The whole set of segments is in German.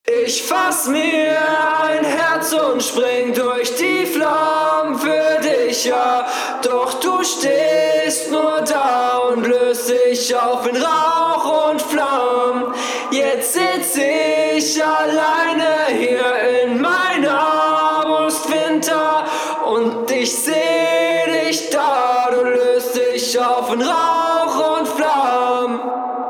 Ich fass mir ein Herz und spring durch die Flammen für dich, ja. Doch du stehst nur da und löst dich auf in Rauch und Flammen. Jetzt sitz ich alleine hier in meiner Brustwinter und ich seh dich da, du löst dich auf in Rauch und Flammen.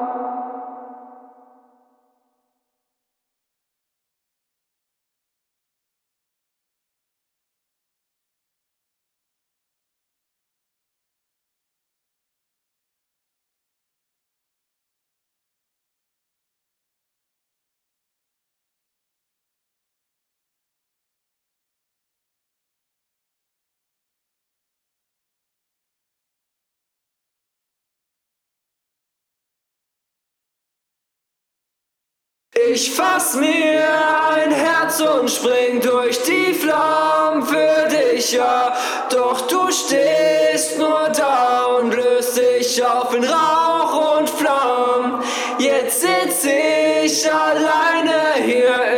Ich fass mir ein Herz und spring durch die Flammen für dich, ja. Doch du stehst nur da und löst dich auf in Rauch und Flammen. Jetzt sitz ich alleine hier